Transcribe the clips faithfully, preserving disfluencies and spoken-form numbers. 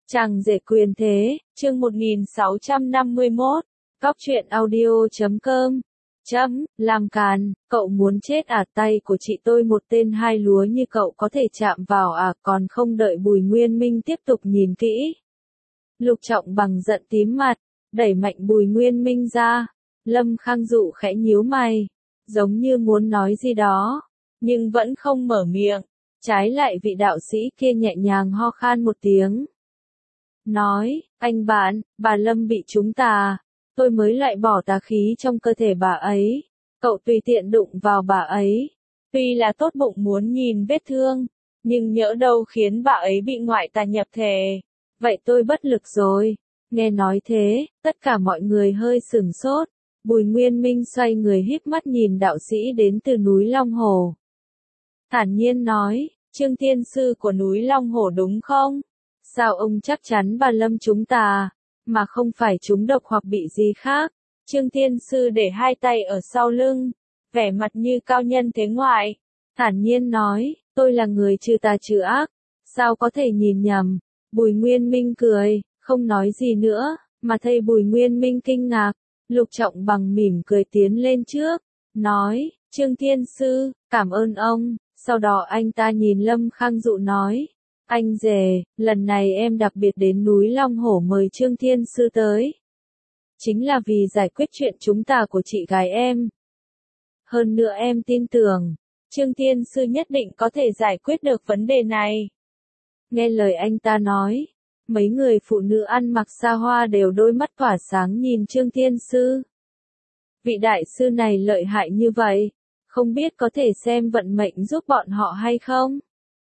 Chàng rể quyền thế, chương một nghìn sáu trăm năm mươi mốt, Cóc truyện audio chấm com, chấm, làm càn, cậu muốn chết à, tay của chị tôi một tên hai lúa như cậu có thể chạm vào à, còn không đợi Bùi Nguyên Minh tiếp tục nhìn kỹ. Lục Trọng Bằng giận tím mặt, đẩy mạnh Bùi Nguyên Minh ra, Lâm Khang Dụ khẽ nhíu mày, giống như muốn nói gì đó, nhưng vẫn không mở miệng, trái lại vị đạo sĩ kia nhẹ nhàng ho khan một tiếng. Nói, anh bạn, bà Lâm bị trúng tà, tôi mới loại bỏ tà khí trong cơ thể bà ấy, cậu tùy tiện đụng vào bà ấy, tuy là tốt bụng muốn nhìn vết thương, nhưng nhỡ đâu khiến bà ấy bị ngoại tà nhập thể, vậy tôi bất lực rồi. Nghe nói thế, tất cả mọi người hơi sửng sốt, Bùi Nguyên Minh xoay người híp mắt nhìn đạo sĩ đến từ núi Long Hồ. Thản nhiên nói, Trương Thiên Sư của núi Long Hồ đúng không? Sao ông chắc chắn bà Lâm trúng tà, mà không phải trúng độc hoặc bị gì khác? Trương Thiên Sư để hai tay ở sau lưng, vẻ mặt như cao nhân thế ngoại, thản nhiên nói, tôi là người trừ tà trừ ác, sao có thể nhìn nhầm? Bùi Nguyên Minh cười, không nói gì nữa, mà thấy Bùi Nguyên Minh kinh ngạc, Lục Trọng Bằng mỉm cười tiến lên trước, nói, Trương Thiên Sư, cảm ơn ông. Sau đó anh ta nhìn Lâm Khang Dụ nói, anh rể, lần này em đặc biệt đến núi Long Hổ mời Trương Thiên Sư tới. Chính là vì giải quyết chuyện chúng ta của chị gái em. Hơn nữa em tin tưởng, Trương Thiên Sư nhất định có thể giải quyết được vấn đề này. Nghe lời anh ta nói, mấy người phụ nữ ăn mặc xa hoa đều đôi mắt tỏa sáng nhìn Trương Thiên Sư. Vị đại sư này lợi hại như vậy, không biết có thể xem vận mệnh giúp bọn họ hay không?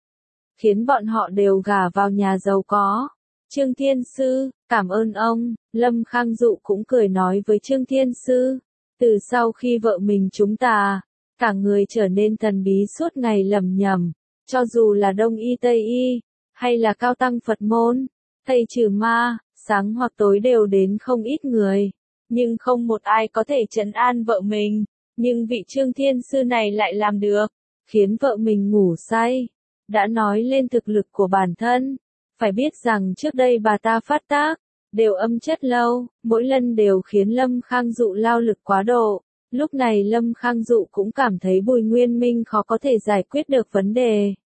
Khiến bọn họ đều gả vào nhà giàu có. Trương Thiên Sư, cảm ơn ông. Lâm Khang Dụ cũng cười nói với Trương Thiên Sư. Từ sau khi vợ mình trúng tà, cả người trở nên thần bí suốt ngày lầm nhầm. Cho dù là Đông Y Tây Y, hay là cao tăng Phật môn, thầy trừ ma, sáng hoặc tối đều đến không ít người. Nhưng không một ai có thể trấn an vợ mình. Nhưng vị Trương Thiên Sư này lại làm được, khiến vợ mình ngủ say. Đã nói lên thực lực của bản thân, phải biết rằng trước đây bà ta phát tác, đều âm chất lâu, mỗi lần đều khiến Lâm Khang Dụ lao lực quá độ. Lúc này Lâm Khang Dụ cũng cảm thấy Bùi Nguyên Minh khó có thể giải quyết được vấn đề.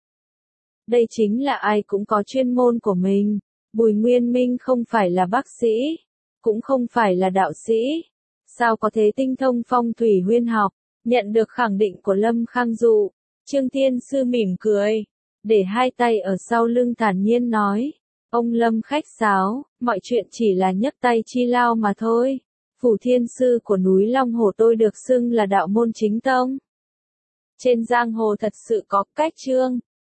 Đây chính là ai cũng có chuyên môn của mình. Bùi Nguyên Minh không phải là bác sĩ, cũng không phải là đạo sĩ. Sao có thể tinh thông phong thủy huyễn học? Nhận được khẳng định của Lâm Khang Dụ, Trương Thiên Sư mỉm cười, để hai tay ở sau lưng thản nhiên nói, ông Lâm khách sáo, mọi chuyện chỉ là nhấc tay chi lao mà thôi. Phủ Thiên Sư của núi Long Hồ tôi được xưng là đạo môn chính tông. Trên giang hồ thật sự có cách trương,